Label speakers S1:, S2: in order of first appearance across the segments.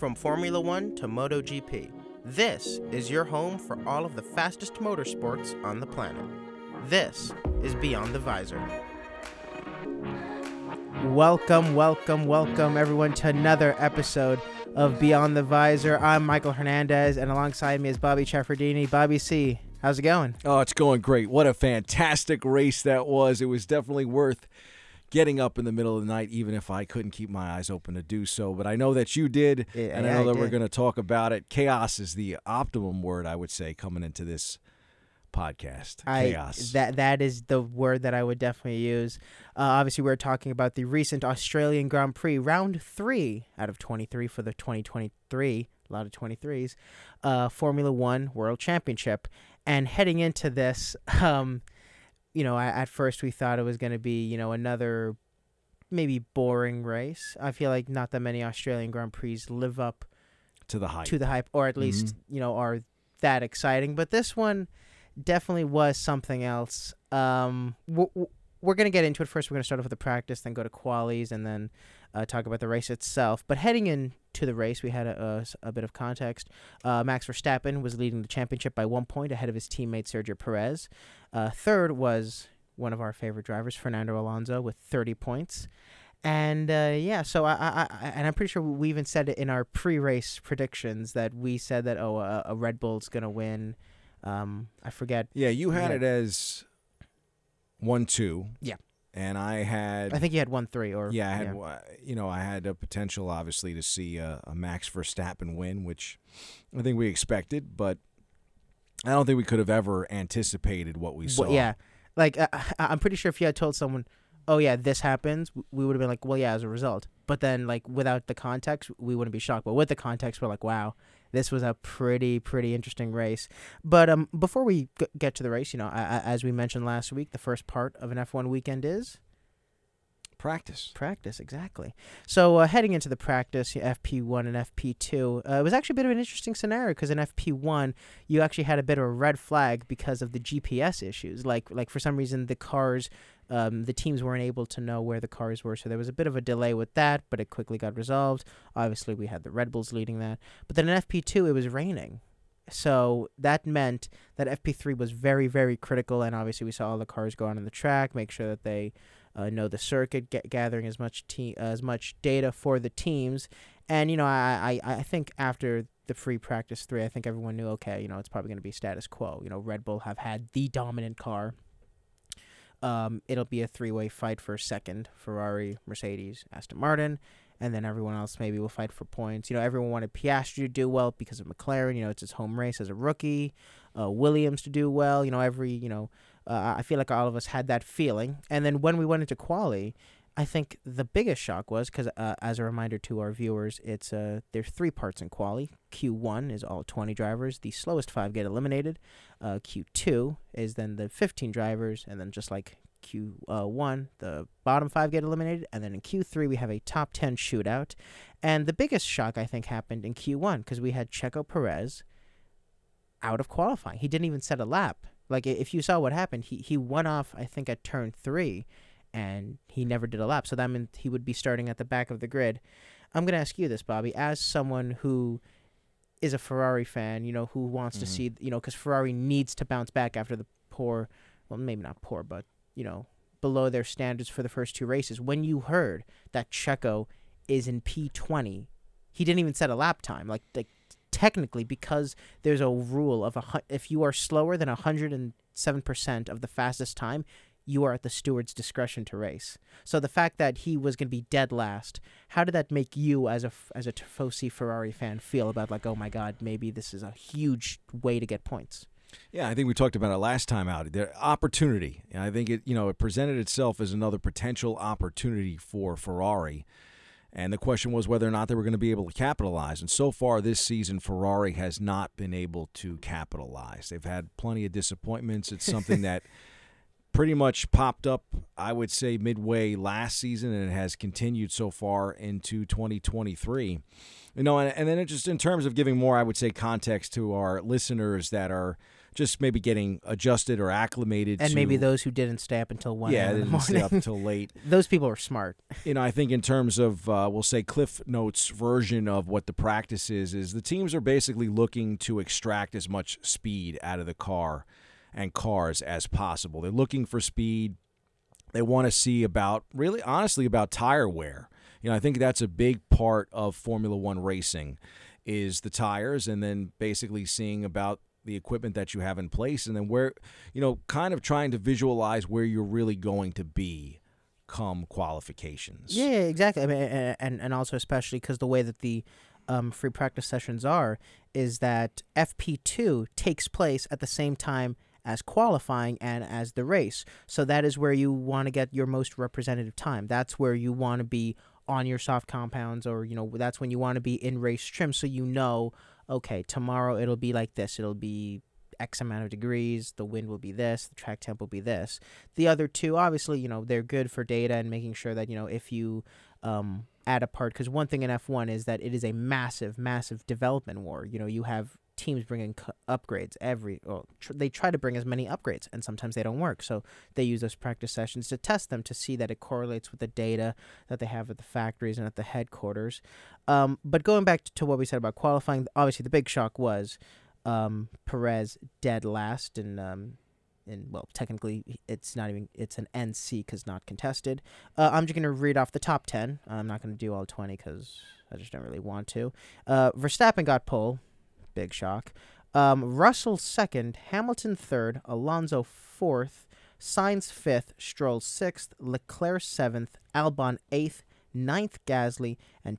S1: From Formula One to MotoGP, this is your home for all of the fastest motorsports on the planet. This is Beyond the Visor. Welcome everyone to another episode of Beyond the Visor. I'm Michael Hernandez, and alongside me is Bobby Chaffardini. Bobby C., how's it going?
S2: Oh, it's going great. What a fantastic race that was. It was definitely worth getting up in the middle of the night, even if I couldn't keep my eyes open to do so. But I know that you did, and I know that we're going to talk about it. Chaos is the optimum word, I would say, coming into this podcast. Chaos.
S1: That is the word that I would definitely use. Obviously, we're talking about the recent Australian Grand Prix, round 3 out of 23 for the 2023, a lot of 23s, Formula One World Championship. And heading into this, at first we thought it was going to be, another maybe boring race. I feel like not that many Australian Grand Prix live up
S2: to the hype,
S1: or at least, are that exciting. But this one definitely was something else. We're going to get into it first. We're going to start off with the practice, then go to qualies, and then talk about the race itself. But heading into the race, we had a bit of context. Max Verstappen was leading the championship by 1 point ahead of his teammate Sergio Perez. Third was one of our favorite drivers, Fernando Alonso, with 30 points. And so I'm pretty sure we even said it in our pre-race predictions that we said that a Red Bull's going to win. I forget.
S2: Yeah, you had it as 1-2.
S1: Yeah.
S2: And I
S1: think you had 1-3 or
S2: I had a potential obviously to see a Max Verstappen win, which I think we expected, but I don't think we could have ever anticipated what we saw.
S1: Well, yeah. Like I'm pretty sure if you had told someone, "Oh yeah, this happens," we would have been like, "Well, yeah, as a result." But then like without the context, we wouldn't be shocked. But with the context, we're like, "Wow, this was a pretty interesting race." But before we get to the race, as we mentioned last week, the first part of an F1 weekend is Practice, exactly. So heading into the practice, FP1 and FP2, it was actually a bit of an interesting scenario because in FP1, you actually had a bit of a red flag because of the GPS issues. Like for some reason, the cars, the teams weren't able to know where the cars were, so there was a bit of a delay with that, but it quickly got resolved. Obviously, we had the Red Bulls leading that. But then in FP2, it was raining. So that meant that FP3 was very, very critical, and obviously we saw all the cars go on the track, make sure that they know the circuit, gathering as much data for the teams. And, I think after the free practice 3, I think everyone knew, okay, it's probably going to be status quo. Red Bull have had the dominant car. It'll be a 3-way fight for second, Ferrari, Mercedes, Aston Martin, and then everyone else maybe will fight for points. Everyone wanted Piastri to do well because of McLaren. It's his home race as a rookie. Williams to do well. I feel like all of us had that feeling. And then when we went into quali, I think the biggest shock was, because as a reminder to our viewers, there's 3 parts in quali. Q1 is all 20 drivers. The slowest 5 get eliminated. Q2 is then the 15 drivers, and then just like Q1, the bottom 5 get eliminated, and then in Q3 we have a top 10 shootout. And the biggest shock, I think, happened in Q1 because we had Checo Perez out of qualifying. He didn't even set a lap. Like, if you saw what happened, he went off, I think, at turn 3, and he never did a lap. So that meant he would be starting at the back of the grid. I'm going to ask you this, Bobby, as someone who is a Ferrari fan, who wants to see, because Ferrari needs to bounce back after the poor, well, maybe not poor, but, below their standards for the first 2 races. When you heard that Checo is in P20, he didn't even set a lap time. Like technically, because there's a rule of if you are slower than 107% of the fastest time, you are at the steward's discretion to race. So the fact that he was going to be dead last, how did that make you as a Tifosi Ferrari fan feel about, like, oh my God, maybe this is a huge way to get points?
S2: Yeah, I think we talked about it last time out. The opportunity. And I think it presented itself as another potential opportunity for Ferrari. And the question was whether or not they were going to be able to capitalize. And so far this season, Ferrari has not been able to capitalize. They've had plenty of disappointments. It's something that pretty much popped up, I would say, midway last season, and it has continued so far into 2023. And then just in terms of giving more, I would say, context to our listeners that are just maybe getting adjusted or acclimated
S1: And
S2: to,
S1: maybe those who didn't stay up until 1
S2: yeah,
S1: a.m.
S2: they
S1: in the
S2: didn't stay
S1: morning.
S2: up until late.
S1: Those people are smart.
S2: I think in terms of, we'll say, Cliff Notes version of what the practice is the teams are basically looking to extract as much speed out of the car and cars as possible. They're looking for speed. They want to see honestly about tire wear. I think that's a big part of Formula One racing is the tires, and then basically seeing about the equipment that you have in place, and then where, kind of trying to visualize where you're really going to be come qualifications.
S1: Yeah, exactly. I mean, and also especially because the way that the free practice sessions is that FP2 takes place at the same time as qualifying and as the race. So that is where you want to get your most representative time. That's where you want to be on your soft compounds, or that's when you want to be in race trim, so okay, tomorrow it'll be like this. It'll be X amount of degrees, the wind will be this, the track temp will be this. The other two, obviously, they're good for data and making sure that, if you add a part, because one thing in F1 is that it is a massive, massive development war. You have teams bringing upgrades they try to bring as many upgrades, and sometimes they don't work. So they use those practice sessions to test them, to see that it correlates with the data that they have at the factories and at the headquarters. But going back to what we said about qualifying, obviously the big shock was Perez dead last, and technically it's an NC because not contested. I'm just going to read off the top 10. I'm not going to do all 20 because I just don't really want to. Verstappen got pole. Big shock. Russell second, Hamilton third, Alonso fourth, Sainz fifth, Stroll sixth, Leclerc seventh, Albon eighth, ninth Gasly, and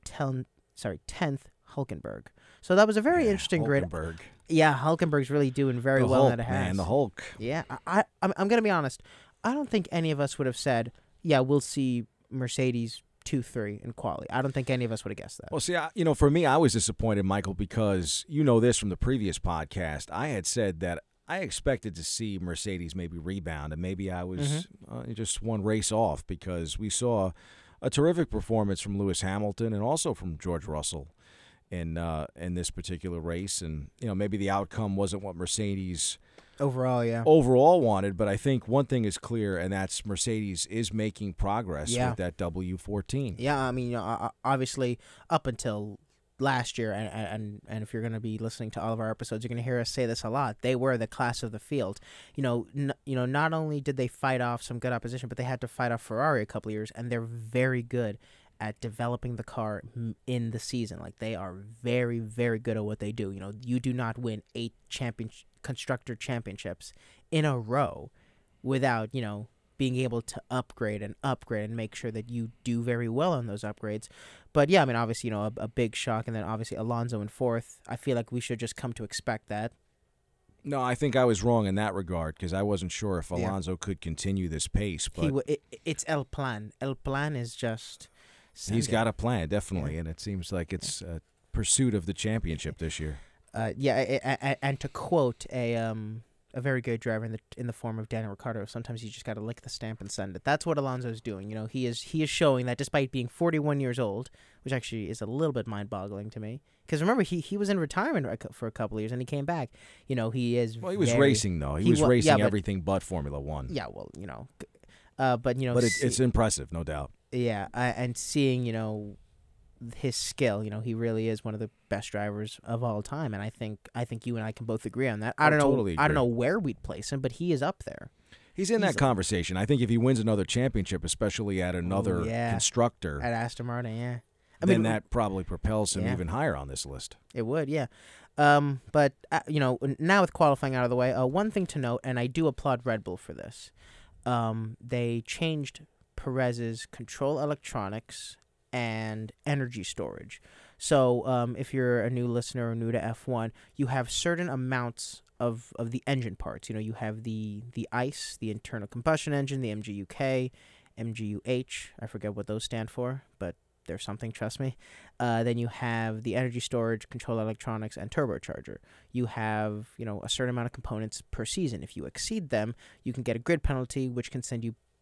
S1: 10th Hulkenberg. So that was a very interesting grid.
S2: Hulkenberg.
S1: Yeah, Hulkenberg's really doing very well
S2: Hulk,
S1: in that it has.
S2: man, the Hulk.
S1: Yeah, I'm going to be honest. I don't think any of us would have said, yeah, we'll see Mercedes 2-3 in quali. I don't think any of us would have guessed that.
S2: Well, see, for me, I was disappointed, Michael, because this from the previous podcast. I had said that I expected to see Mercedes maybe rebound, and maybe I was just one race off, because we saw a terrific performance from Lewis Hamilton and also from George Russell in this particular race, and maybe the outcome wasn't what Mercedes overall wanted, but I think one thing is clear, and that's Mercedes is making progress with that W14.
S1: Yeah, I mean, obviously up until last year, and if you're going to be listening to all of our episodes, you're going to hear us say this a lot. They were the class of the field. Not only did they fight off some good opposition, but they had to fight off Ferrari a couple of years, and they're very good at developing the car in the season. Like, they are very, very good at what they do. You do not win 8 constructor championships in a row without, being able to upgrade and make sure that you do very well on those upgrades. But yeah, I mean, obviously, a big shock, and then obviously Alonso in fourth. I feel like we should just come to expect that.
S2: No, I think I was wrong in that regard, because I wasn't sure if Alonso could continue this pace. But
S1: it's El Plan. El Plan is just...
S2: He's got a plan, definitely, and it seems like it's a pursuit of the championship this year.
S1: And to quote a very good driver in the form of Daniel Ricciardo, sometimes you just got to lick the stamp and send it. That's what Alonso's doing. He is showing that despite being 41 years old, which actually is a little bit mind-boggling to me. Because remember, he was in retirement for a couple of years, and he came back. He is.
S2: Well, he was racing though. He was racing everything but Formula One.
S1: Yeah, well, but
S2: But it's impressive, no doubt.
S1: Yeah, and seeing his skill, he really is one of the best drivers of all time, and I think you and I can both agree on that. I don't know where we'd place him, but he is up there.
S2: He's in that conversation. I think if he wins another championship, especially at another constructor,
S1: at Aston Martin,
S2: then that probably propels him even higher on this list.
S1: It would, yeah. But now with qualifying out of the way, one thing to note, and I do applaud Red Bull for this, they changed Perez's control electronics and energy storage. So if you're a new listener or new to F1, you have certain amounts of the engine parts. You have the ICE, the internal combustion engine, the MGUK, MGUH. I forget what those stand for, but there's something, trust me. Then you have the energy storage, control electronics, and turbocharger. You have, a certain amount of components per season. If you exceed them, you can get a grid penalty, which can send you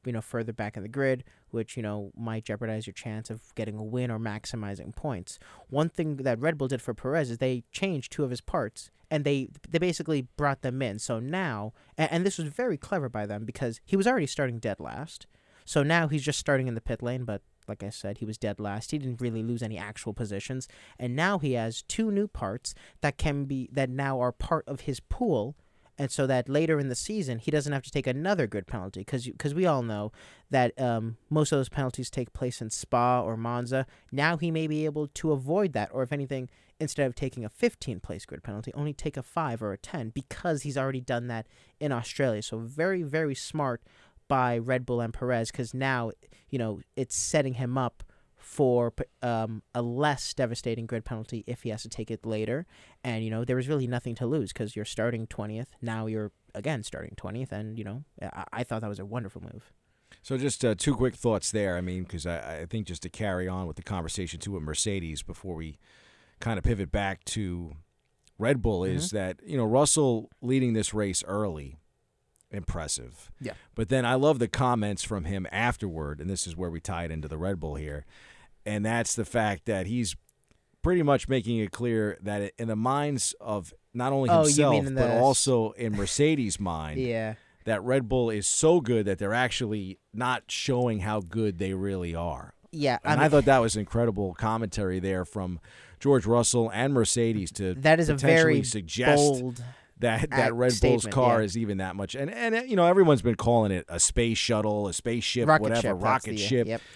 S1: further back in the grid, which, might jeopardize your chance of getting a win or maximizing points. One thing that Red Bull did for Perez is they changed 2 of his parts, and they basically brought them in. So now, and this was very clever by them because he was already starting dead last. So now he's just starting in the pit lane, but like I said, he was dead last. He didn't really lose any actual positions. And now he has 2 new parts that now are part of his pool. And so that later in the season, he doesn't have to take another grid penalty because we all know that most of those penalties take place in Spa or Monza. Now he may be able to avoid that, or if anything, instead of taking a 15-place grid penalty, only take a 5 or a 10 because he's already done that in Australia. So very, very smart by Red Bull and Perez because now, it's setting him up for a less devastating grid penalty if he has to take it later. And, there was really nothing to lose because you're starting 20th. Now you're, again, starting 20th. And, I thought that was a wonderful move.
S2: So just 2 quick thoughts there. I mean, because I think just to carry on with the conversation, too, with Mercedes before we kind of pivot back to Red Bull is that, Russell leading this race early, impressive.
S1: Yeah.
S2: But then I love the comments from him afterward, and this is where we tie it into the Red Bull here. And that's the fact that he's pretty much making it clear that in the minds of not only himself, but also in Mercedes' mind, that Red Bull is so good that they're actually not showing how good they really are.
S1: Yeah.
S2: And I thought that was incredible commentary there from George Russell and Mercedes to
S1: that is
S2: potentially
S1: a very
S2: suggest
S1: bold
S2: that Red Bull's car is even that much. And everyone's been calling it a space shuttle, a spaceship, rocket ship.
S1: Yep.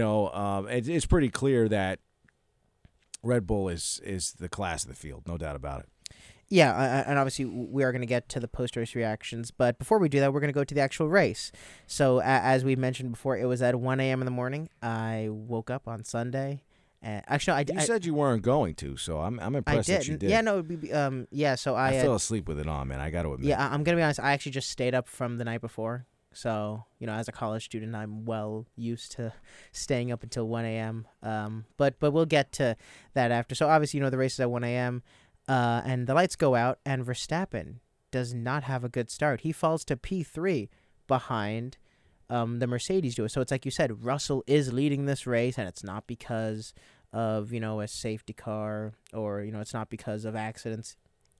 S2: It's pretty clear that Red Bull is the class of the field, no doubt about it.
S1: Yeah, and obviously we are going to get to the post-race reactions, but before we do that, we're going to go to the actual race. So as we mentioned before, it was at 1 a.m. in the morning. I woke up on Sunday. Actually,
S2: you said you weren't going to, so I'm impressed that you did.
S1: Yeah, no, So I
S2: fell asleep with it on, man. I got to admit.
S1: Yeah, I'm gonna be honest. I actually just stayed up from the night before. So as a college student, I'm well used to staying up until 1 a.m. But we'll get to that after. So obviously, the race is at 1 a.m. And the lights go out, and Verstappen does not have a good start. He falls to P3 behind the Mercedes duo. So it's like you said, Russell is leading this race, and it's not because of, a safety car or, it's not because of accidents.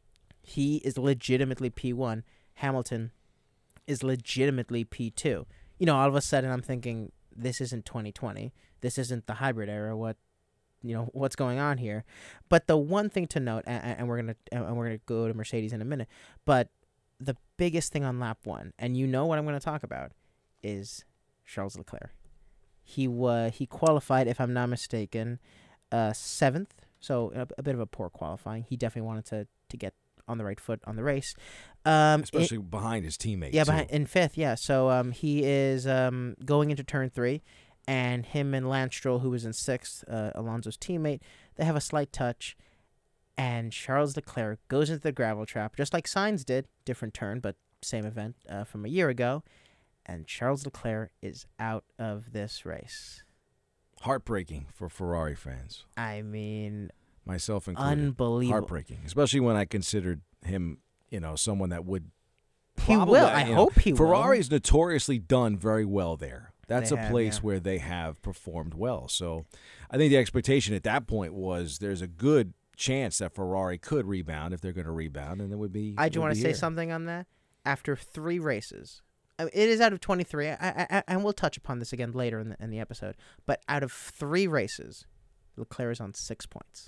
S1: He is legitimately P1. Hamilton is legitimately P2. All of a sudden I'm thinking, this isn't 2020. This isn't the hybrid era. What's going on here? But the one thing to note, and we're gonna go to Mercedes in a minute, but the biggest thing on lap 1, and what I'm going to talk about, is Charles Leclerc. He qualified, if I'm not mistaken, 7th, so a bit of a poor qualifying. He definitely wanted to get on the right foot on the race,
S2: especially behind his teammate.
S1: Yeah, in 5th. Yeah, so he is going into turn 3, and him and Lance Stroll, who was in 6th, Alonso's teammate, they have a slight touch, and Charles Leclerc goes into the gravel trap just like Sainz did, different turn but same event from a year ago. And Charles Leclerc is out of this race.
S2: Heartbreaking for Ferrari fans.
S1: I mean,
S2: myself included.
S1: Unbelievable.
S2: Heartbreaking, especially when I considered him, someone that would.
S1: He will. I hope he will.
S2: Ferrari's notoriously done very well there. That's a place where they have performed well. So I think the expectation at that point was there's a good chance that Ferrari could rebound if they're going to rebound, and it would be.
S1: I do want to say something on that. After 3 races. It is out of 23, and we'll touch upon this again later in the episode. But out of 3 races, Leclerc is on 6 points.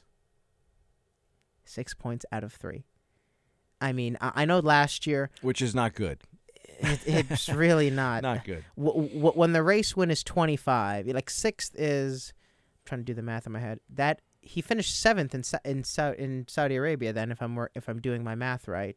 S1: 6 points out of 3. I mean, I know last year,
S2: which is not good.
S1: It's really not.
S2: Not good.
S1: When the race win is 25, like 6th is. I'm trying to do the math in my head. That he finished 7th in Saudi Arabia. Then, if I'm doing my math right.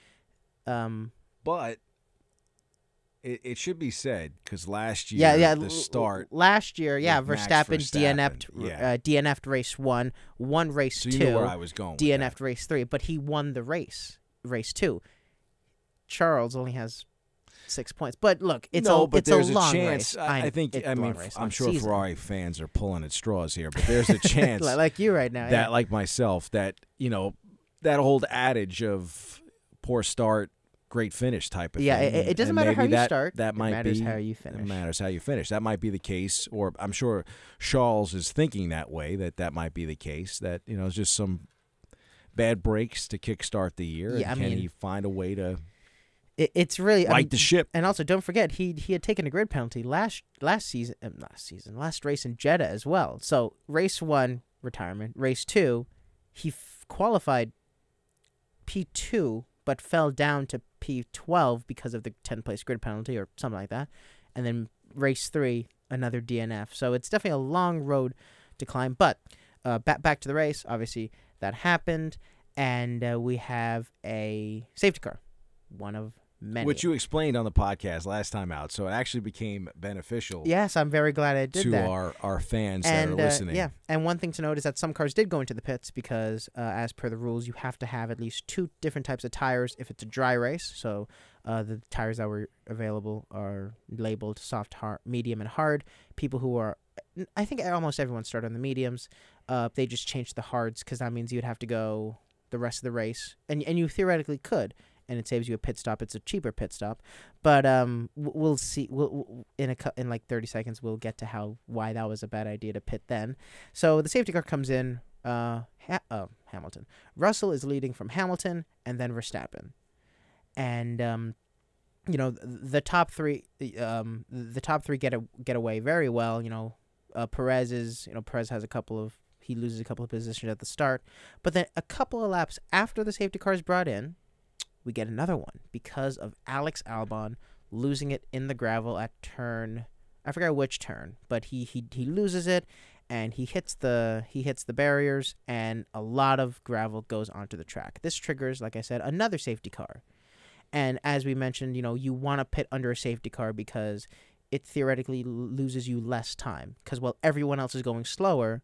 S2: But. It should be said because last year, the start.
S1: Last year, Verstappen DNF'd race 1, won race 2.
S2: So you know where I was going.
S1: DNF'd race 3, but he won the race 2. Charles only has 6 points, but look, it's a long
S2: chance.
S1: Race.
S2: I'm sure Ferrari fans are pulling at straws here, but there's a chance,
S1: like you right now,
S2: like myself, that that old adage of poor start. great finish type of
S1: Yeah,
S2: thing.
S1: it doesn't
S2: And
S1: matter how
S2: maybe
S1: you
S2: that,
S1: start.
S2: That
S1: It
S2: might
S1: matters
S2: be
S1: how you finish.
S2: It matters how you finish. That might be the case, or I'm sure Charles is thinking that way. That might be the case. That it's just some bad breaks to kickstart the year.
S1: Yeah,
S2: and can he find a way to
S1: It's really
S2: right the ship?
S1: And also, don't forget he had taken a grid penalty last race in Jeddah as well. So race 1 retirement, race 2 he qualified P2 but fell down to P12 because of the 10th place grid penalty or something like that, and then race 3 another DNF. So it's definitely a long road to climb. But back to the race, obviously that happened, and we have a safety car, one of many.
S2: Which you explained on the podcast last time out, so it actually became beneficial.
S1: Yes, I'm very glad I did
S2: to
S1: that.
S2: our fans that are listening.
S1: Yeah, and one thing to note is that some cars did go into the pits because, as per the rules, you have to have at least 2 different types of tires if it's a dry race. So the tires that were available are labeled soft, hard, medium, and hard. People who are, I think almost everyone started on the mediums. They just changed the hards because that means you'd have to go the rest of the race, and you theoretically could. And it saves you a pit stop. It's a cheaper pit stop, but we'll see. We'll in like 30 seconds we'll get to why that was a bad idea to pit then. So the safety car comes in. Hamilton. Russell is leading from Hamilton, and then Verstappen, and the top three. The top three get away very well. Perez has he loses a couple of positions at the start, but then a couple of laps after the safety car is brought in, we get another one because of Alex Albon losing it in the gravel at turn. I forgot which turn, but he loses it, and he hits the barriers, and a lot of gravel goes onto the track. This triggers, like I said, another safety car. And as we mentioned, you want to pit under a safety car because it theoretically loses you less time. Because while everyone else is going slower,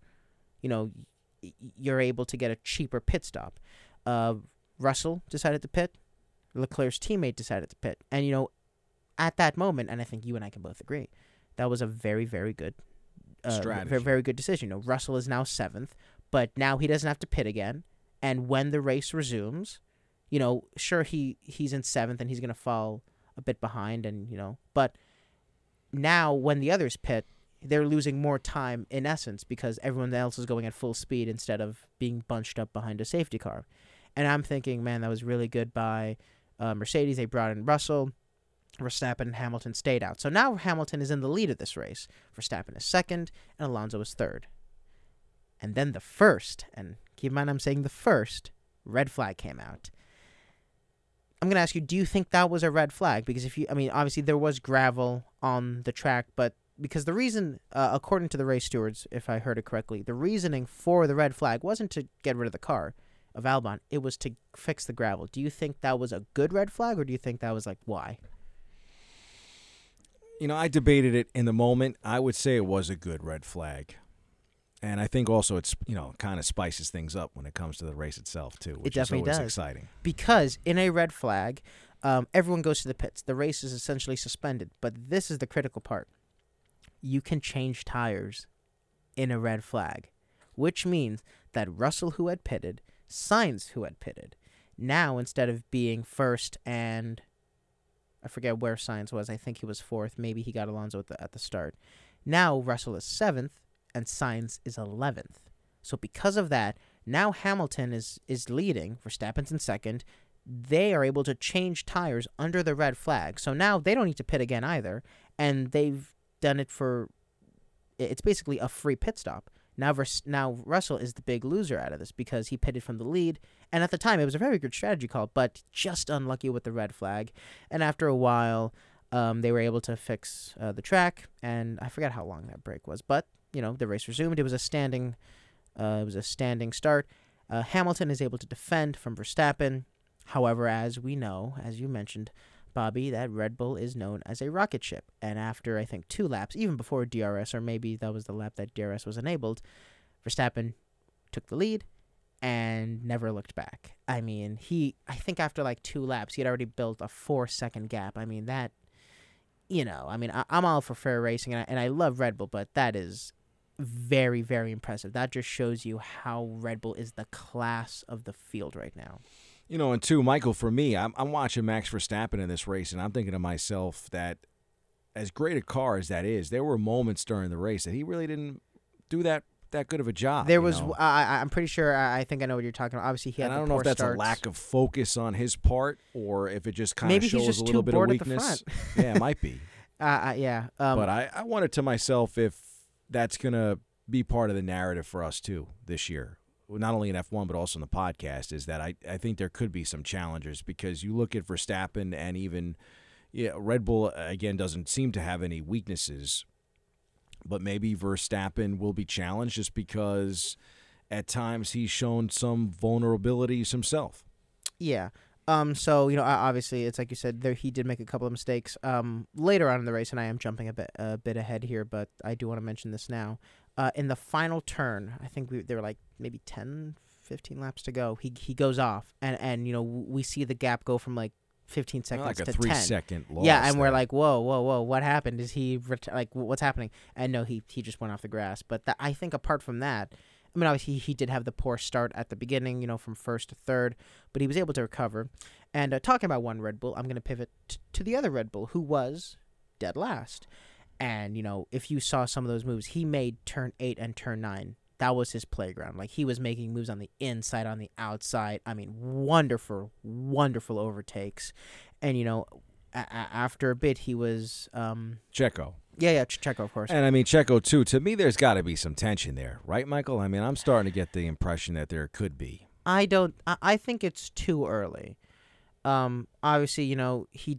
S1: you're able to get a cheaper pit stop. Russell decided to pit. Leclerc's teammate decided to pit. And, at that moment, and I think you and I can both agree, that was a very, very good strategy. Very, very good decision. Russell is now 7th, but now he doesn't have to pit again. And when the race resumes, sure, he's in 7th and he's going to fall a bit behind, but now when the others pit, they're losing more time in essence because everyone else is going at full speed instead of being bunched up behind a safety car. And I'm thinking, man, that was really good by Mercedes. They brought in Russell. Verstappen and Hamilton stayed out. So now Hamilton is in the lead of this race. Verstappen is 2nd, and Alonso is 3rd. And then the first, and keep in mind I'm saying the first, red flag came out. I'm going to ask you, do you think that was a red flag? Because obviously there was gravel on the track, but because the reason, according to the race stewards, if I heard it correctly, the reasoning for the red flag wasn't to get rid of the car of Albon, it was to fix the gravel. Do you think that was a good red flag, or do you think that was why?
S2: I debated it in the moment. I would say it was a good red flag. And I think also it's, kind of spices things up when it comes to the race itself, too, which is always exciting.
S1: Because in a red flag, everyone goes to the pits. The race is essentially suspended. But this is the critical part. You can change tires in a red flag, which means that Russell, who had pitted, Sainz, who had pitted, now instead of being first and I forget where Sainz was. I think he was 4th. Maybe he got Alonso at the start. Now Russell is 7th and Sainz is 11th. So because of that, now Hamilton is leading. Verstappen's in 2nd. They are able to change tires under the red flag. So now they don't need to pit again either. And they've done it it's basically a free pit stop. Now Russell is the big loser out of this because he pitted from the lead. And at the time, it was a very good strategy call, but just unlucky with the red flag. And after a while, they were able to fix the track. And I forgot how long that break was. But, the race resumed. It was a standing start. Hamilton is able to defend from Verstappen. However, as we know, as you mentioned, Bobby, that Red Bull is known as a rocket ship. And after, I think, 2 laps, even before DRS, or maybe that was the lap that DRS was enabled, Verstappen took the lead and never looked back. I think after 2 laps, he had already built a 4-second gap. I'm all for fair racing, and I love Red Bull, but that is very, very impressive. That just shows you how Red Bull is the class of the field right now.
S2: And two, Michael, for me, I'm watching Max Verstappen in this race, and I'm thinking to myself that as great a car as that is, there were moments during the race that he really didn't do that good of a job.
S1: There was, I'm pretty sure, I think I know what you're talking about. Obviously, he had
S2: and
S1: the
S2: I don't know if that's
S1: starts.
S2: a lack of focus on his part or if it just kind of shows
S1: just
S2: a little bit of weakness. Yeah, it might be.
S1: Yeah.
S2: But I wondered to myself if that's going to be part of the narrative for us, too, this year. Not only in F1, but also in the podcast, is that I think there could be some challengers because you look at Verstappen and even Red Bull, again, doesn't seem to have any weaknesses. But maybe Verstappen will be challenged just because at times he's shown some vulnerabilities himself.
S1: Yeah. So, obviously, it's like you said, he did make a couple of mistakes later on in the race, and I am jumping a bit ahead here, but I do want to mention this now. In the final turn, I think there were like maybe 10, 15 laps to go. He goes off, and we see the gap go from like 15 seconds
S2: like
S1: to 10.
S2: Like a 3-second loss.
S1: Yeah, and we're like, whoa, what happened? Is he what's happening? And no, he just went off the grass. But I think apart from that, I mean, obviously he did have the poor start at the beginning, from first to third, but he was able to recover. And talking about one Red Bull, I'm going to pivot to the other Red Bull, who was dead last. And, if you saw some of those moves, he made turn 8 and turn 9. That was his playground. Like, he was making moves on the inside, on the outside. I mean, wonderful, wonderful overtakes. And, after a bit, he was...
S2: Checo.
S1: Yeah, Checo, of course.
S2: And, I mean, Checo, too. To me, there's got to be some tension there. Right, Michael? I mean, I'm starting to get the impression that there could be.
S1: I think it's too early. Obviously, he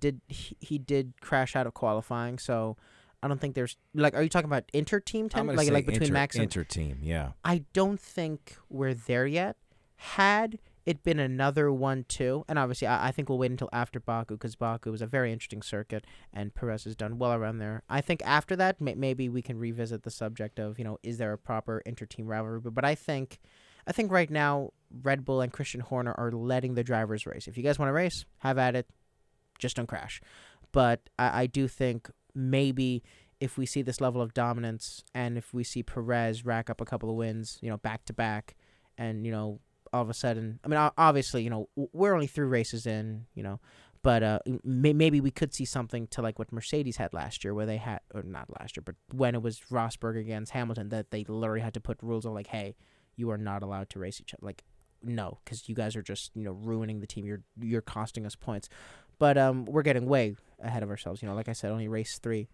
S1: did crash out of qualifying, so... I don't think there's are you talking about inter-team tension? Like between Max and
S2: inter-team, yeah.
S1: I don't think we're there yet. Had it been another 1-2, and obviously I think we'll wait until after Baku because Baku is a very interesting circuit and Perez has done well around there. I think after that maybe we can revisit the subject of is there a proper inter-team rivalry? But I think right now Red Bull and Christian Horner are letting the drivers race. If you guys want to race, have at it. Just don't crash. But I do think maybe if we see this level of dominance and if we see Perez rack up a couple of wins, back to back, and, all of a sudden, I mean, obviously, we're only 3 races in, but maybe we could see something to like what Mercedes had last year where they had, or not last year, but when it was Rosberg against Hamilton, that they literally had to put rules of like, hey, you are not allowed to race each other. Like, no, because you guys are just, ruining the team. You're costing us points. But we're getting way ahead of ourselves. Like I said, only race 3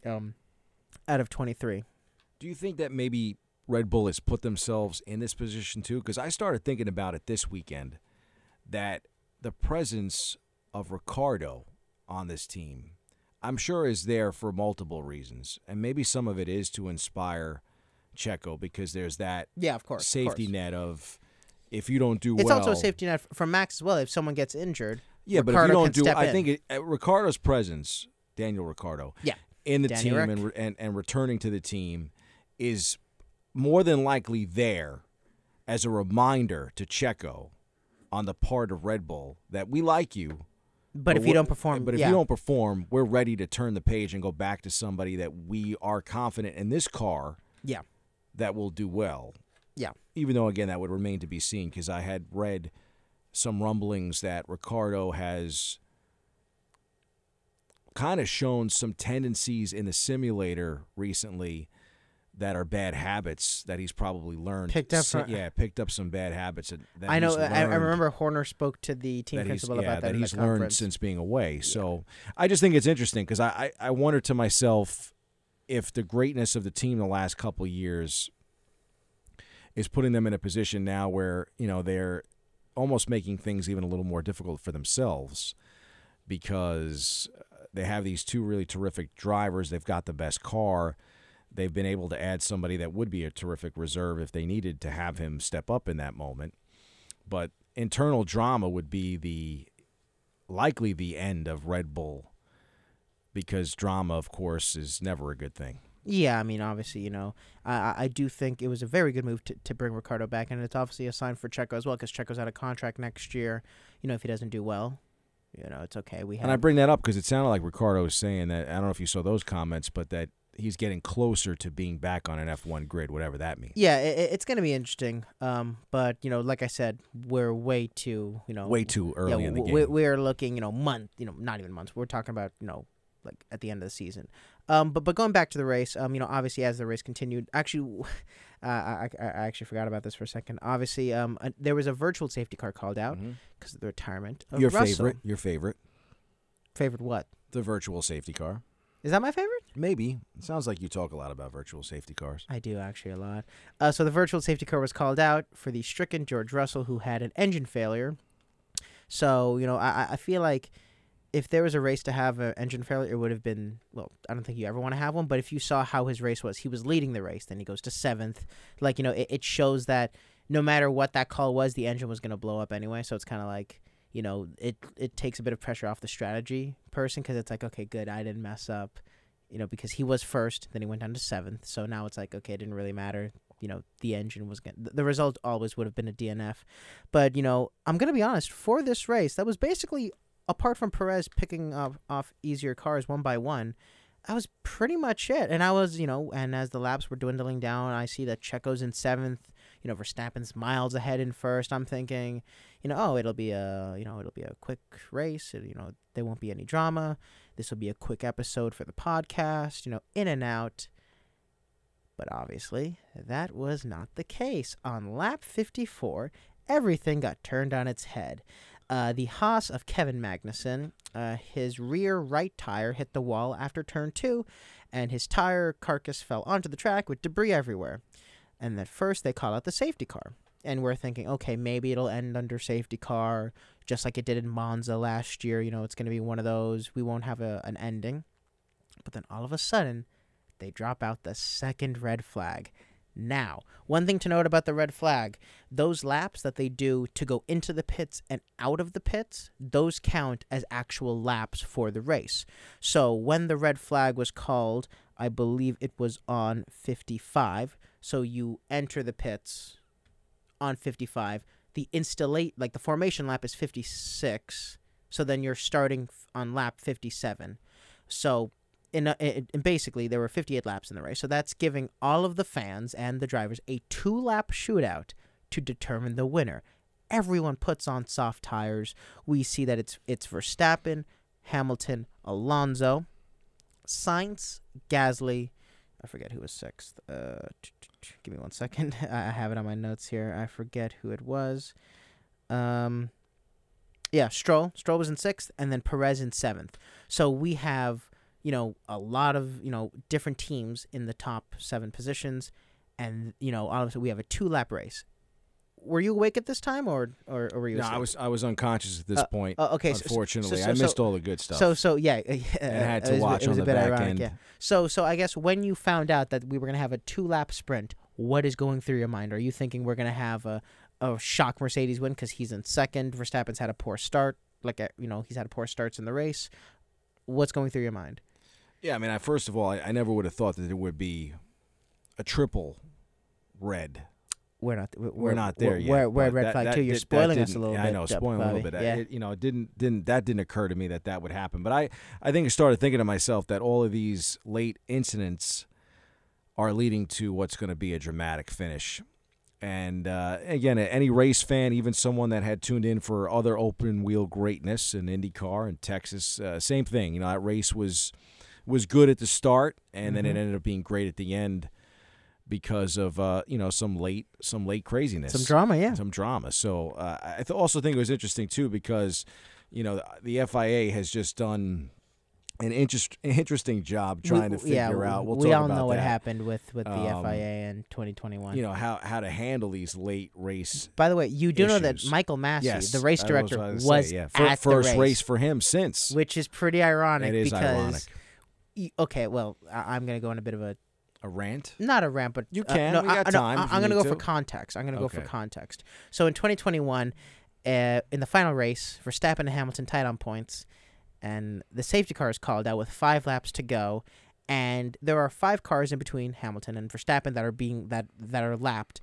S1: out of 23.
S2: Do you think that maybe Red Bull has put themselves in this position too? Because I started thinking about it this weekend, that the presence of Ricciardo on this team, I'm sure is there for multiple reasons. And maybe some of it is to inspire Checo because there's that safety net of if you don't do well.
S1: It's also a safety net for Max as well. If someone gets injured,
S2: yeah,
S1: Ricciardo
S2: but if you don't do, I
S1: in.
S2: think Ricciardo's presence, Daniel Ricciardo, in the team and returning to the team is more than likely there as a reminder to Checo on the part of Red Bull that we like you.
S1: But if you don't perform,
S2: you don't perform, we're ready to turn the page and go back to somebody that we are confident in this car.
S1: Yeah,
S2: that will do well.
S1: Yeah,
S2: even though again that would remain to be seen because I had read some rumblings that Ricciardo has kind of shown some tendencies in the simulator recently that are bad habits that he's probably learned.
S1: Picked up
S2: some bad habits. That
S1: I know. I remember Horner spoke to the team principal about that in
S2: he's
S1: the
S2: learned
S1: conference.
S2: since being away. So I just think it's interesting because I wonder to myself if the greatness of the team the last couple of years is putting them in a position now where they're almost making things even a little more difficult for themselves because they have these 2 really terrific drivers. They've got the best car. They've been able to add somebody that would be a terrific reserve if they needed to have him step up in that moment. But internal drama would be likely the end of Red Bull because drama, of course, is never a good thing.
S1: Yeah, I mean, obviously, I do think it was a very good move to bring Ricciardo back, and it's obviously a sign for Checo as well because Checo's out of contract next year. If he doesn't do well, it's okay.
S2: And I bring that up because it sounded like Ricciardo was saying that, I don't know if you saw those comments, but that he's getting closer to being back on an F1 grid, whatever that means.
S1: Yeah, it's going to be interesting. But like I said, we're way too
S2: early in the game.
S1: We're looking not even months. We're talking about like at the end of the season. But going back to the race, obviously as the race continued, actually, I actually forgot about this for a second. Obviously, there was a virtual safety car called out because of the retirement of Russell.
S2: Your favorite.
S1: Favorite what?
S2: The virtual safety car.
S1: Is that my favorite?
S2: Maybe. It sounds like you talk a lot about virtual safety cars.
S1: I do, actually, a lot. So the virtual safety car was called out for the stricken George Russell, who had an engine failure. So, I feel like if there was a race to have an engine failure, it would have been, well, I don't think you ever want to have one, but if you saw how his race was, he was leading the race, then he goes to 7th. Like, it shows that no matter what that call was, the engine was going to blow up anyway. So it's kind of like, it takes a bit of pressure off the strategy person because it's like, okay, good, I didn't mess up, because he was first, then he went down to 7th. So now it's like, okay, it didn't really matter. The engine was going to, the result always would have been a DNF. But, I'm going to be honest, for this race, that was basically, apart from Perez picking off easier cars one by one, that was pretty much it. And I was, and as the laps were dwindling down, I see that Checo's in 7th. Verstappen's miles ahead in first. I'm thinking, it'll be a quick race. There won't be any drama. This will be a quick episode for the podcast. In and out. But obviously, that was not the case. On lap 54, everything got turned on its head. The Haas of Kevin Magnussen, his rear right tire hit the wall after turn 2, and his tire carcass fell onto the track with debris everywhere. And at first, they call out the safety car. And we're thinking, okay, maybe it'll end under safety car, just like it did in Monza last year. It's going to be one of those. We won't have an ending. But then all of a sudden, they drop out the second red flag. Now, one thing to note about the red flag, those laps that they do to go into the pits and out of the pits, those count as actual laps for the race. So when the red flag was called, I believe it was on 55. So you enter the pits on 55. The the formation lap is 56. So then you're starting on lap 57. So and basically, there were 58 laps in the race, so that's giving all of the fans and the drivers a 2-lap shootout to determine the winner. Everyone puts on soft tires. We see that it's Verstappen, Hamilton, Alonso, Sainz, Gasly. I forget who was 6th. Give me 1 second. I have it on my notes here. I forget who it was. Stroll. Stroll was in 6th, and then Perez in 7th. So we have a lot of, different teams in the top 7 positions. And, obviously we have a 2-lap race. Were you awake at this time or were you asleep?
S2: No, I was unconscious at this point.
S1: Okay.
S2: Unfortunately, I missed all the good stuff.
S1: And
S2: had to watch on the back end.
S1: Yeah. So I guess when you found out that we were going to have a 2-lap sprint, what is going through your mind? Are you thinking we're going to have a shock Mercedes win because he's in 2nd? Verstappen's had a poor start. He's had poor starts in the race. What's going through your mind?
S2: Yeah, I mean, first of all, I never would have thought that it would be a triple red.
S1: We're not
S2: there yet.
S1: We're at red flag 2. You're spoiling us a little bit.
S2: I know, spoiling
S1: Bobby.
S2: a little bit.
S1: Yeah.
S2: It didn't occur to me that would happen. But I think I started thinking to myself that all of these late incidents are leading to what's going to be a dramatic finish. And again, any race fan, even someone that had tuned in for other open wheel greatness in IndyCar and Texas, same thing. That race was good at the start, and then it ended up being great at the end because of some late craziness,
S1: some drama, yeah,
S2: some drama. So I also think it was interesting too because the FIA has just done an interesting job trying to figure out.
S1: We all know what happened with the FIA in 2021.
S2: How to handle these late race.
S1: By the way, you do know
S2: issues.
S1: that Michael Massey,
S2: Yes,
S1: the race director, was at
S2: first
S1: the race,
S2: race for him since,
S1: which is pretty ironic.
S2: It is
S1: because,
S2: ironic.
S1: Okay, well, I'm going to go on a bit of a
S2: rant.
S1: Not a rant, but
S2: you can.
S1: No,
S2: we got time.
S1: I'm going to go for context. I'm going to go for context. So in 2021, in the final race, Verstappen and Hamilton tied on points, and the safety car is called out with 5 laps to go, and there are 5 cars in between Hamilton and Verstappen that are lapped,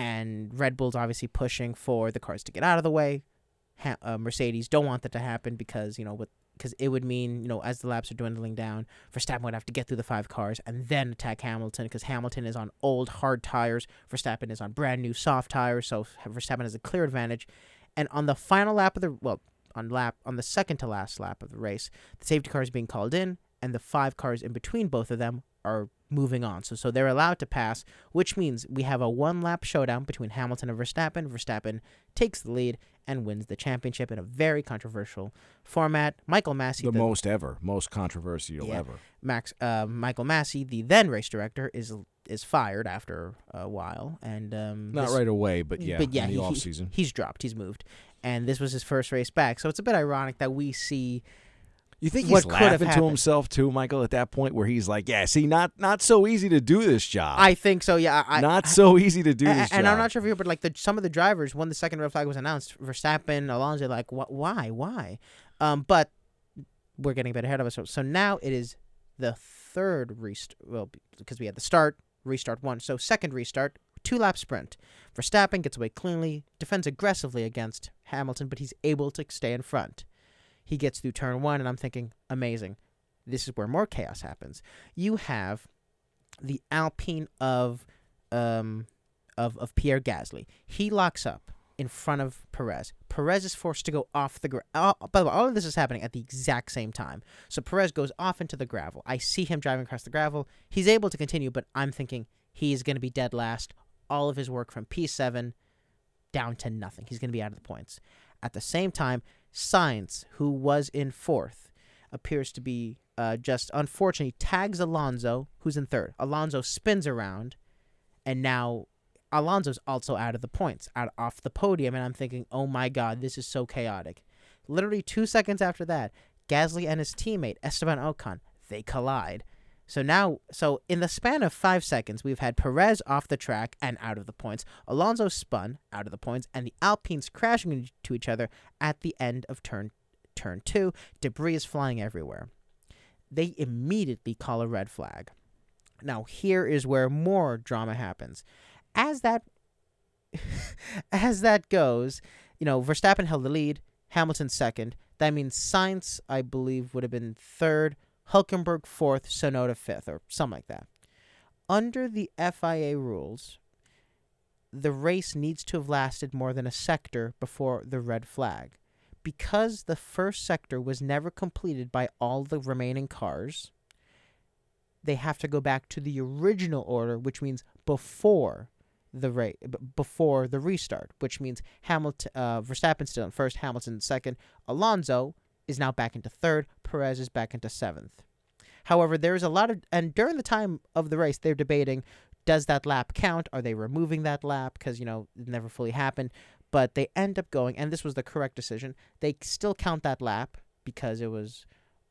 S1: and Red Bull's obviously pushing for the cars to get out of the way. Mercedes don't want that to happen because with because it would mean, as the laps are dwindling down, Verstappen would have to get through the 5 cars and then attack Hamilton, because Hamilton is on old hard tires, Verstappen is on brand new soft tires, so Verstappen has a clear advantage. And on the final lap of on the second to last lap of the race, the safety car is being called in, and the 5 cars in between both of them are moving on. So they're allowed to pass, which means we have a 1-lap showdown between Hamilton and Verstappen. Verstappen takes the lead and wins the championship in a very controversial format. Michael Massey,
S2: most controversial ever.
S1: Michael Massey, the then race director, is fired after a while, and
S2: not right away, but in the off season,
S1: he's dropped, he's moved, and this was his first race back. So it's a bit ironic that we see.
S2: You think he's laughing to himself too, Michael, at that point where he's like, "Yeah, see, not so easy to do this job."
S1: I think so. Yeah,
S2: not so easy to do this job.
S1: And I'm not sure if you heard, but some of the drivers, when the second red flag was announced, Verstappen, Alonso, like, why? But we're getting a bit ahead of us. So now it is the third restart. Well, because we had the restart 1. So second restart, 2-lap sprint. Verstappen gets away cleanly, defends aggressively against Hamilton, but he's able to stay in front. He gets through turn 1, and I'm thinking, amazing. This is where more chaos happens. You have the Alpine of Pierre Gasly. He locks up in front of Perez. Perez is forced to go off the gravel. By the way, all of this is happening at the exact same time. So Perez goes off into the gravel. I see him driving across the gravel. He's able to continue, but I'm thinking he's going to be dead last. All of his work from P7 down to nothing. He's going to be out of the points. At the same time, Sainz, who was in 4th, appears to be just unfortunately tags Alonso, who's in 3rd. Alonso spins around, and now Alonso's also out of the points, off the podium, and I'm thinking, oh my God, this is so chaotic. Literally 2 seconds after that, Gasly and his teammate, Esteban Ocon, they collide. So in the span of 5 seconds, we've had Perez off the track and out of the points, Alonso spun out of the points, and the Alpines crashing into each other at the end of turn 2. Debris is flying everywhere. They immediately call a red flag. Now, here is where more drama happens. As that goes, Verstappen held the lead, Hamilton 2nd. That means Sainz, I believe, would have been 3rd, Hülkenberg 4th, Tsunoda 5th, or something like that. Under the FIA rules, the race needs to have lasted more than a sector before the red flag. Because the first sector was never completed by all the remaining cars, they have to go back to the original order, which means before the restart, which means Verstappen still in 1st, Hamilton 2nd, Alonso is now back into 3rd, Perez is back into 7th. However, there's a lot of, and during the time of the race, they're debating, does that lap count? Are they removing that lap? Because, it never fully happened. But they end up going, and this was the correct decision, they still count that lap because it was,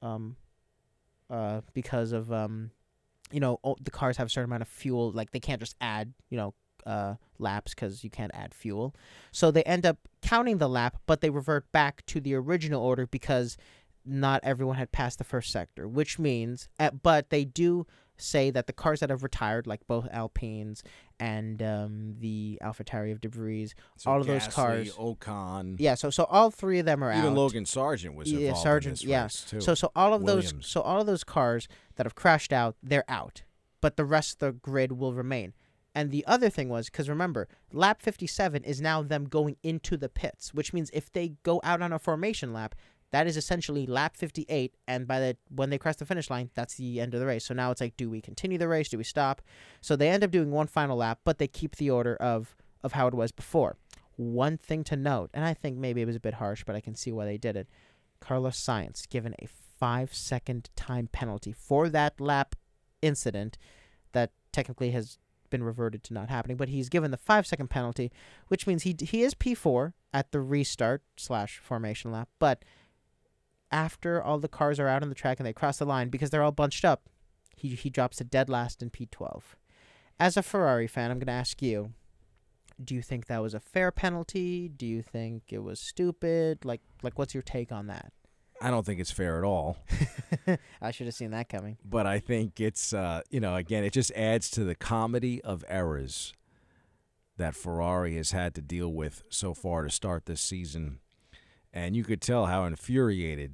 S1: because of, the cars have a certain amount of fuel. Like, they can't just add, laps because you can't add fuel. So they end up counting the lap, but they revert back to the original order because not everyone had passed the first sector, which means, but they do say that the cars that have retired, like both Alpines and the AlphaTauri of Debris,
S2: so
S1: all of
S2: Gasly,
S1: those cars,
S2: Ocon,
S1: yeah. So all 3 of them are out.
S2: Even Logan Sargent was involved in this race too.
S1: So all of
S2: Williams.
S1: those cars that have crashed out, they're out, but the rest of the grid will remain. And the other thing was, because remember, lap 57 is now them going into the pits, which means if they go out on a formation lap, that is essentially lap 58, and when they cross the finish line, that's the end of the race. So now it's like, do we continue the race? Do we stop? So they end up doing one final lap, but they keep the order of how it was before. One thing to note, and I think maybe it was a bit harsh, but I can see why they did it. Carlos Sainz given a 5-second time penalty for that lap incident that technically has been reverted to not happening, but he's given the 5-second penalty, which means he is P4 at the restart / formation lap, but after all the cars are out on the track and they cross the line, because they're all bunched up, he drops to dead last in P12. As a Ferrari fan, I'm going to ask you, do you think that was a fair penalty? Do you think it was stupid? Like what's your take on that?
S2: I don't think it's fair at all.
S1: I should have seen that coming.
S2: But I think it's, again, it just adds to the comedy of errors that Ferrari has had to deal with so far to start this season. And you could tell how infuriated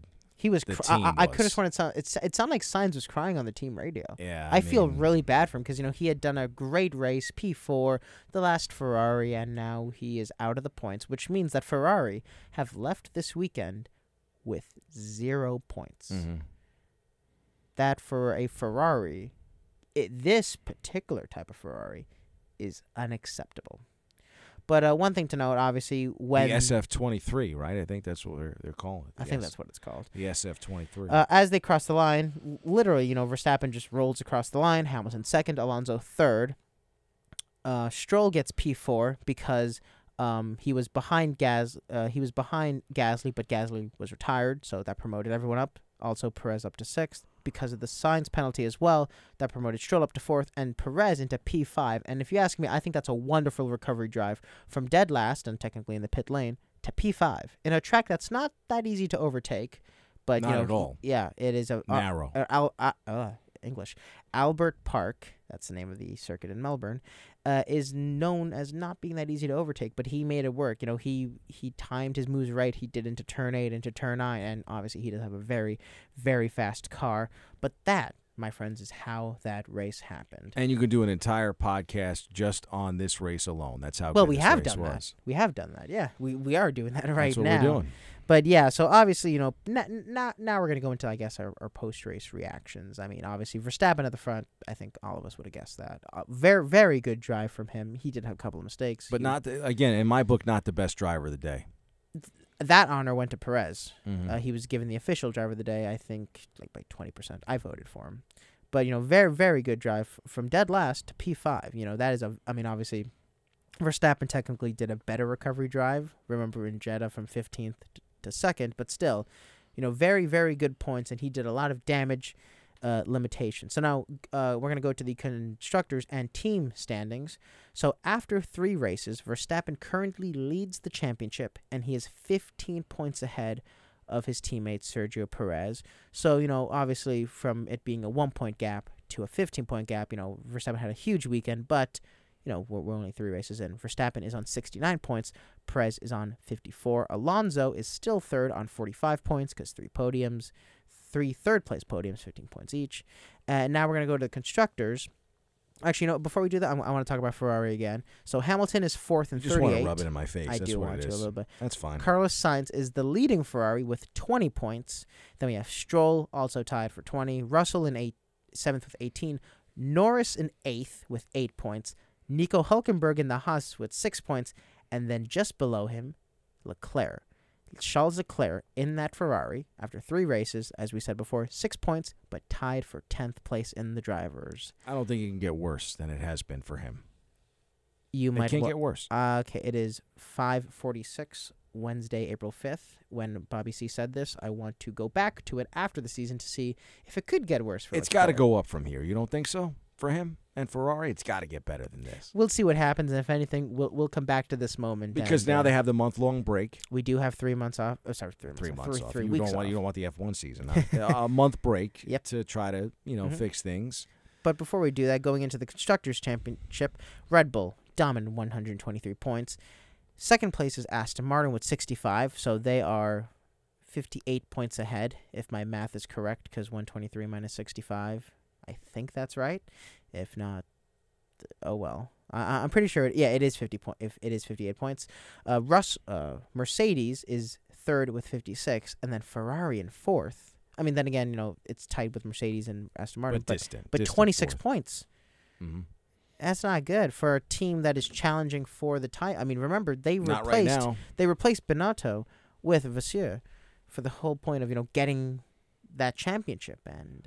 S1: He was.
S2: The
S1: I
S2: team
S1: could have
S2: was.
S1: sworn it sounded like Sainz was crying on the team radio.
S2: Yeah,
S1: I feel
S2: mean,
S1: really bad for him because he had done a great race, P4, the last Ferrari, and now he is out of the points, which means that Ferrari have left this weekend with 0 points.
S2: mhm.
S1: That for a Ferrari, this particular type of Ferrari, is unacceptable. But one thing to note, obviously, when
S2: the SF23, right? I think that's what they're calling it.
S1: I think that's what it's called.
S2: the SF23.
S1: As they cross the line, literally, Verstappen just rolls across the line. Hamilton second, Alonso third. Stroll gets P4 because he was behind Gasly, but Gasly was retired, so that promoted everyone up. Also, Perez up to sixth because of the Sainz penalty as well. That promoted Stroll up to fourth and Perez into P5. And if you ask me, I think that's a wonderful recovery drive from dead last and technically in the pit lane to P5 in a track that's not that easy to overtake. But
S2: Not at all.
S1: Yeah, it is a
S2: Narrow.
S1: English. Albert Park, that's the name of the circuit in Melbourne, is known as not being that easy to overtake, but he made it work. He timed his moves right. He did into turn 8, into turn 9, and obviously he does have a very, very fast car. But that, my friends, is how that race happened.
S2: And you could do an entire podcast just on this race alone. That's how
S1: Well,
S2: good
S1: we
S2: this
S1: have
S2: race
S1: done
S2: was.
S1: that. We have done that. Yeah, we are doing that right
S2: That's what
S1: now.
S2: we're doing.
S1: But yeah, so obviously, now we're going to go into, I guess, our post-race reactions. I mean, obviously, Verstappen at the front, I think all of us would have guessed that. Very, very good drive from him. He did have a couple of mistakes.
S2: But again, in my book, not the best driver of the day.
S1: That honor went to Perez.
S2: Mhm.
S1: He was given the official driver of the day, I think, like by 20%. I voted for him. But, very, very good drive from dead last to P5. That is obviously, Verstappen technically did a better recovery drive. Remember in Jeddah from 15th to second, but still, very, very good points, and he did a lot of damage limitation. So now we're going to go to the constructors and team standings. So after 3 races, Verstappen currently leads the championship, and he is 15 points ahead of his teammate Sergio Perez. So, obviously from it being a 1-point gap to a 15-point gap, Verstappen had a huge weekend, but we're only 3 races in. Verstappen is on 69 points. Perez is on 54. Alonso is still third on 45 points because 3 podiums, 3 third-place podiums, 15 points each. And now we're going to go to the constructors. Actually, before we do that, I want to talk about Ferrari again. So Hamilton is fourth and 38.
S2: You just want to rub it in my face.
S1: I
S2: That's
S1: do
S2: what
S1: want
S2: it
S1: to a
S2: is.
S1: little bit.
S2: That's fine.
S1: Carlos Sainz is the leading Ferrari with 20 points. Then we have Stroll also tied for 20. Russell in 7th with 18. Norris in 8th with 8 points. Nico Hülkenberg in the Haas with 6 points, and then just below him, Leclerc. Charles Leclerc in that Ferrari after 3 races, as we said before, 6 points, but tied for 10th place in the drivers.
S2: I don't think it can get worse than it has been for him.
S1: It
S2: can't get worse.
S1: Okay, it is 5:46 Wednesday, April 5th. When Bobby C said this, I want to go back to it after the season to see if it could get worse for
S2: It's
S1: Leclerc.
S2: got to go up from here. You don't think so? For him and Ferrari, it's got to get better than this.
S1: We'll see what happens, and if anything, we'll come back to this moment.
S2: Because now they have the month-long break.
S1: We do have 3 months off. Oh, sorry, 3 months.
S2: 3 months off.
S1: 3
S2: You
S1: weeks
S2: don't want
S1: off.
S2: you don't want the F1 season. A month break
S1: Yep.
S2: to try to fix things.
S1: But before we do that, going into the Constructors' Championship, Red Bull dominant 123 points. Second place is Aston Martin with 65, so they are 58 points ahead, if my math is correct, because 123 minus 65, I think that's right. If not, oh well. I'm pretty sure. It is 50 if it is 58 points. Mercedes is third with 56, and then Ferrari in fourth. I mean, then again, it's tied with Mercedes and Aston Martin,
S2: But distant.
S1: but 26 points.
S2: Mm-hmm.
S1: That's not good for a team that is challenging for the title. I mean, remember they
S2: Not right now.
S1: replaced Binotto with Vasseur for the whole point of getting that championship, and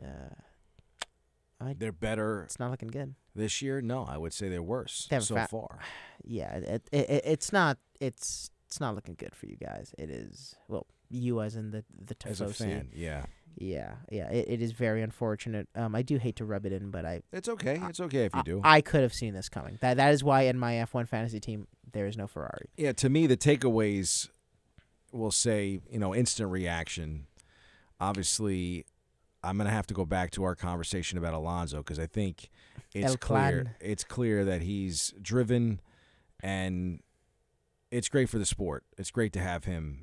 S2: They're better
S1: it's not looking good.
S2: this year. No, I would say they're worse
S1: They have
S2: so far.
S1: Yeah, it's not looking good for you guys. It is, well, you as in the
S2: As a
S1: Tifosi.
S2: fan, yeah.
S1: Yeah. It is very unfortunate. I do hate to rub it in, but
S2: It's okay. It's okay if you do.
S1: I could have seen this coming. That is why in my F1 fantasy team there is no Ferrari.
S2: Yeah, to me, the takeaways will say, instant reaction. Obviously, I'm going to have to go back to our conversation about Alonso because I think it's
S1: El
S2: clear.
S1: Clan.
S2: It's clear that he's driven, and it's great for the sport. It's great to have him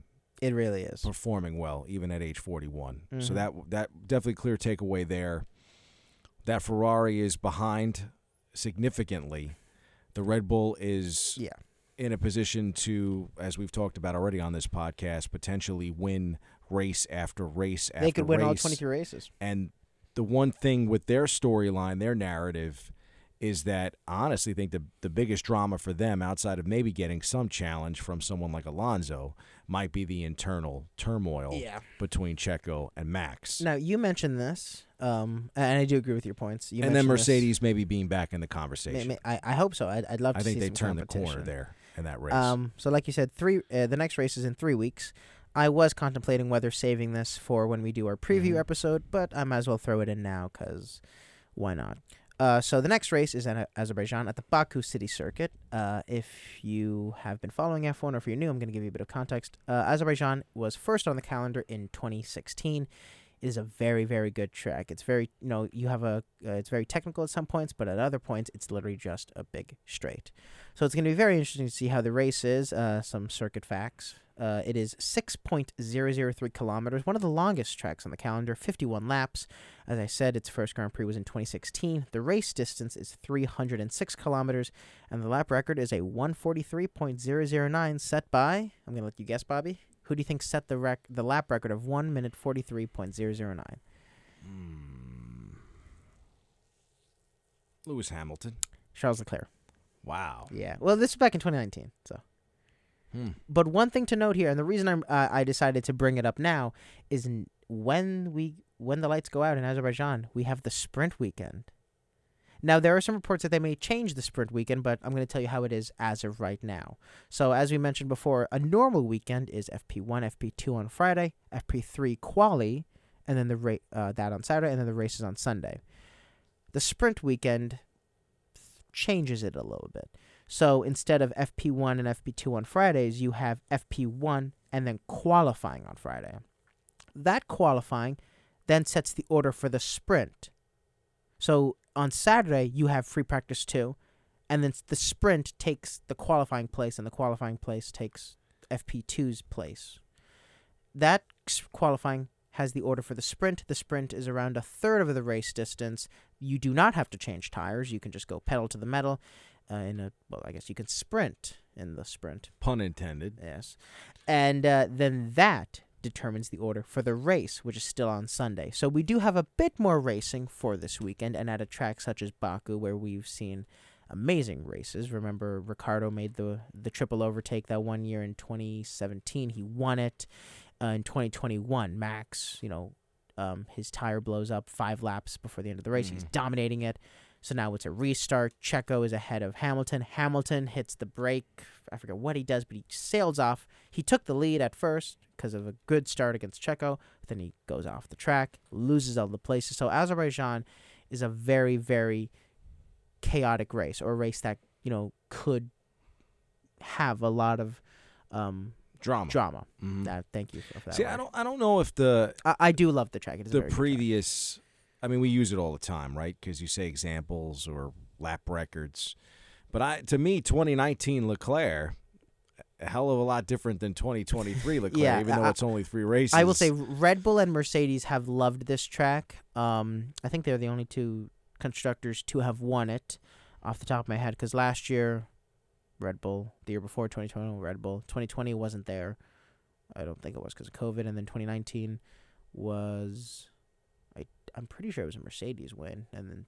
S1: It really is.
S2: performing well, even at age 41. So
S1: Mhm.
S2: that definitely clear takeaway there. That Ferrari is behind significantly. The Red Bull is
S1: Yeah.
S2: in a position to, as we've talked about already on this podcast, potentially win race after race after race.
S1: They could win all 23 races.
S2: And the one thing with their storyline, their narrative, is that I honestly think the biggest drama for them, outside of maybe getting some challenge from someone like Alonso, might be the internal turmoil between Checo and Max.
S1: Now, you mentioned this, and I do agree with your points. You
S2: And then
S1: mentioned
S2: Mercedes maybe being back in the conversation.
S1: I hope so. I'd love to
S2: I
S1: see
S2: think they
S1: some
S2: turned the
S1: competition.
S2: corner there in that race.
S1: So like you said, the next race is in 3 weeks. I was contemplating whether saving this for when we do our preview episode, but I might as well throw it in now because why not? So the next race is in Azerbaijan at the Baku City Circuit. If you have been following F1 or if you're new, I'm going to give you a bit of context. Azerbaijan was first on the calendar in 2016. It is a very, very good track. It's very, you have it's very technical at some points, but at other points, it's literally just a big straight. So it's going to be very interesting to see how the race is. Some circuit facts. It is 6.003 kilometers, one of the longest tracks on the calendar, 51 laps. As I said, its first Grand Prix was in 2016. The race distance is 306 kilometers, and the lap record is a 143.009 set by, I'm going to let you guess, Bobby. Who do you think set the lap record of 1 minute 43.009?
S2: Lewis Hamilton.
S1: Charles Leclerc.
S2: Wow.
S1: Yeah. Well, this was back in 2019, so. But one thing to note here, and the reason I decided to bring it up now, is when the lights go out in Azerbaijan, we have the sprint weekend. Now, there are some reports that they may change the sprint weekend, but I'm going to tell you how it is as of right now. So, as we mentioned before, a normal weekend is FP1, FP2 on Friday, FP3 quali, and then that on Saturday, and then the races on Sunday. The sprint weekend changes it a little bit. So instead of FP1 and FP2 on Fridays, you have FP1 and then qualifying on Friday. That qualifying then sets the order for the sprint. So on Saturday, you have free practice 2, and then the sprint takes the qualifying place, and the qualifying place takes FP2's place. That qualifying has the order for the sprint. The sprint is around a third of the race distance. You do not have to change tires. You can just go pedal to the metal. I guess you can sprint in the sprint.
S2: Pun intended.
S1: Yes. And then that determines the order for the race, which is still on Sunday. So we do have a bit more racing for this weekend, and at a track such as Baku, where we've seen amazing races. Remember, Ricciardo made the triple overtake that one year in 2017. He won it. In 2021, Max, his tire blows up 5 laps before the end of the race. He's dominating it. So now it's a restart. Checo is ahead of Hamilton. Hamilton hits the brake. I forget what he does, but he sails off. He took the lead at first because of a good start against Checo. Then he goes off the track, loses all the places. So Azerbaijan is a very, very chaotic race, or a race that, could have a lot of drama. Thank you for that.
S2: See,
S1: word.
S2: I don't know if
S1: I do love the track. It is
S2: the
S1: a very good track.
S2: previous. I mean, we use it all the time, right? Because you say examples or lap records. But to me, 2019 Leclerc, a hell of a lot different than 2023 Leclerc, even though it's only 3 races.
S1: I will say Red Bull and Mercedes have loved this track. I think they're the only 2 constructors to have won it off the top of my head, because last year, Red Bull, the year before 2020, Red Bull. 2020 wasn't there. I don't think it was because of COVID. And then 2019 was... I'm pretty sure it was a Mercedes win, and then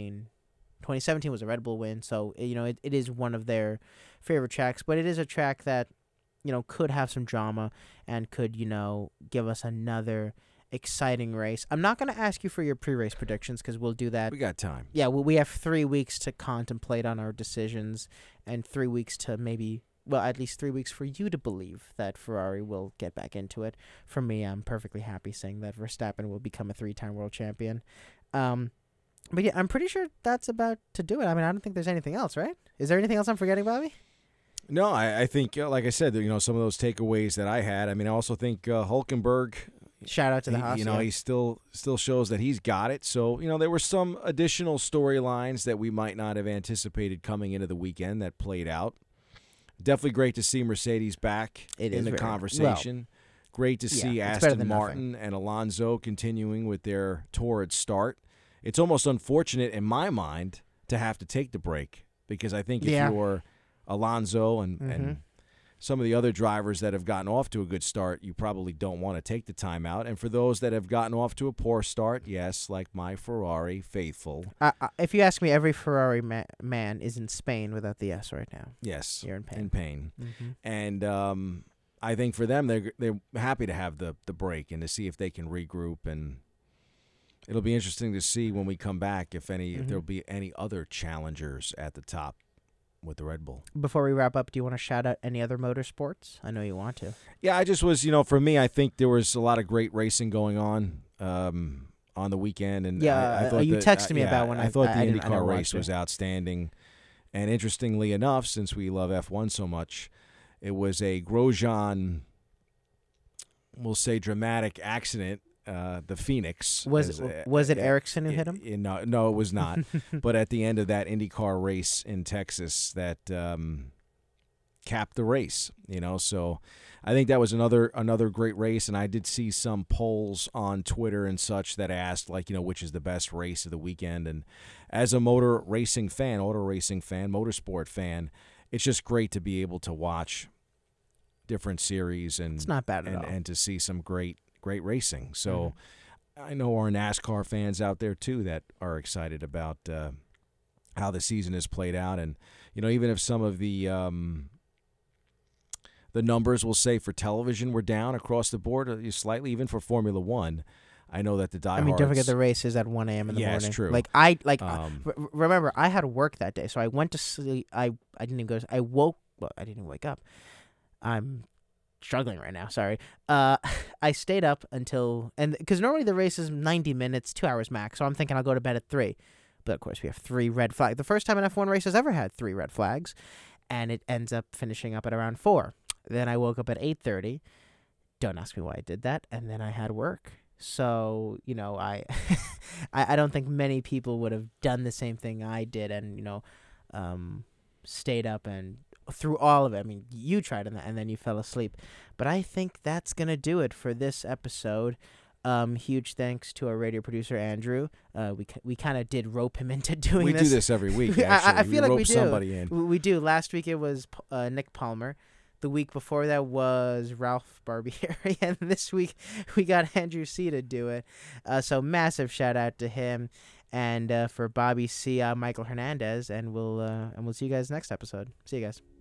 S1: 2017 was a Red Bull win. So it is one of their favorite tracks, but it is a track that could have some drama and could give us another exciting race. I'm not going to ask you for your pre-race predictions because we'll do that.
S2: We got time.
S1: Yeah, we have 3 weeks to contemplate on our decisions, and 3 weeks to at least 3 weeks for you to believe that Ferrari will get back into it. For me, I'm perfectly happy saying that Verstappen will become a 3-time world champion. But yeah, I'm pretty sure that's about to do it. I mean, I don't think there's anything else, right? Is there anything else I'm forgetting, Bobby?
S2: No, I think, like I said, some of those takeaways that I had. I mean, I also think Hülkenberg.
S1: Shout out to the Haas.
S2: He still shows that he's got it. So, there were some additional storylines that we might not have anticipated coming into the weekend that played out. Definitely great to see Mercedes back in the conversation. Great to
S1: Yeah,
S2: see
S1: it's better
S2: Aston
S1: than nothing.
S2: Martin and Alonso continuing with their torrid start. It's almost unfortunate in my mind to have to take the break because I think if
S1: Yeah.
S2: you're Alonso and some of the other drivers that have gotten off to a good start, you probably don't want to take the time out. And for those that have gotten off to a poor start, yes, like my Ferrari faithful.
S1: If you ask me, every Ferrari man is in Spain without the S right now.
S2: Yes,
S1: You're in pain.
S2: in pain.
S1: Mm-hmm.
S2: And I think for them, they're happy to have the break and to see if they can regroup. And it'll be interesting to see when we come back if there'll be any other challengers at the top with the Red Bull.
S1: Before we wrap up, do you want to shout out any other motorsports? I know you want to.
S2: Yeah, I just was, for me, I think there was a lot of great racing going on the weekend. And I thought
S1: you texted me about when
S2: I thought the
S1: didn't
S2: IndyCar race
S1: watch it.
S2: was outstanding. And interestingly enough, since we love F1 so much, it was a Grosjean, we'll say, dramatic accident. The Phoenix.
S1: Was it Ericsson who hit him?
S2: No, it was not. But at the end of that IndyCar race in Texas, that capped the race. So I think that was another great race. And I did see some polls on Twitter and such that asked, which is the best race of the weekend. And as a auto racing fan, motorsport fan, it's just great to be able to watch different series and
S1: it's not bad at all.
S2: And to see some great racing. So I know our NASCAR fans out there too that are excited about how the season has played out. And even if some of the numbers, we'll say, for television were down across the board slightly, even for Formula One, I know that the diehards.
S1: Don't forget the race is at 1 a.m. in the morning.
S2: Yeah, it's true.
S1: Remember, I had work that day, so I went to sleep. I didn't even go. I didn't wake up. I'm struggling right now. Sorry. I stayed up until because normally the race is 90 minutes, 2 hours max. So I'm thinking I'll go to bed at 3. But of course we have 3 red flags. The first time an F1 race has ever had 3 red flags, and it ends up finishing up at around 4. Then I woke up at 8:30. Don't ask me why I did that. And then I had work. So I I don't think many people would have done the same thing I did, and stayed up and through all of it. I mean, you tried and then you fell asleep. But I think that's going to do it for this episode. Huge thanks to our radio producer, Andrew. We kind of did rope him into doing this.
S2: We do this every week, actually.
S1: I feel like we do.
S2: Somebody in.
S1: We do. Last week it was Nick Palmer. The week before that was Ralph Barbieri. And this week we got Andrew C. to do it. So massive shout out to him. And for Bobby C., Michael Hernandez, and we'll see you guys next episode. See you guys.